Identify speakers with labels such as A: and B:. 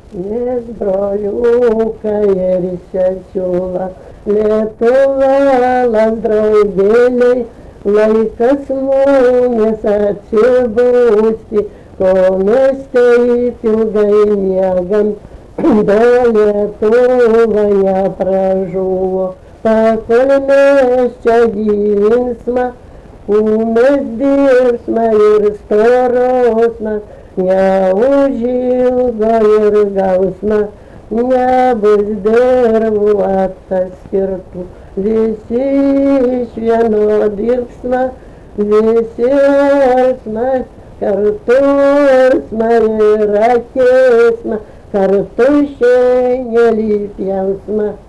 A: Nes broliukai ir sesiūla, Lietuva, landraugėliai, laikas mumis atsibusti, ko mes taip ilgai miegam, do Lietuva nepražuvo, pakol mes čia gyvensma, ūmės dirbsma ir storosma, neužilgo ir gausma, nebus dirvų ataskirtų, visi iš vieno dirbsma, visi ersma, kartu ersma ir akėsma, kartu šienelį pjausma.